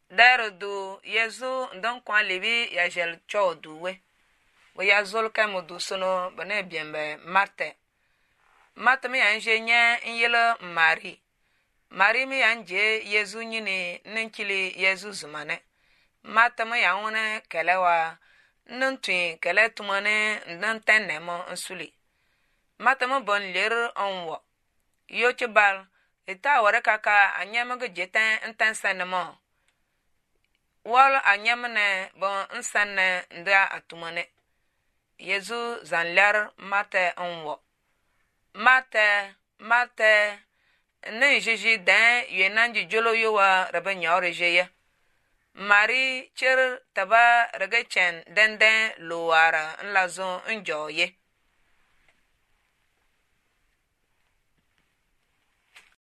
Dero du Yezu ndon kwa libi ya jel cho duwe. Wo ya zol ka mo du sono bane biembe Marte. Marte mi anje nya nyele Mari. Mari mi anje Yezu nyini ninkili Yezu zumane. Marte mi ya wona kelewa nntwi kele tumane ndan tenemo nsuli. Marte mo bon ler onwo. Yo chebal eta wore kaka anyamago jetan ntan sanemo. Wal anyamne bon nsanne nda atumane. Yezu zanlar Marte onwo. Marte ne jiji dan yenanji jolo yowa rabe nyawre jeya. Mari cher taba regechen denden luwara nlazo njoye.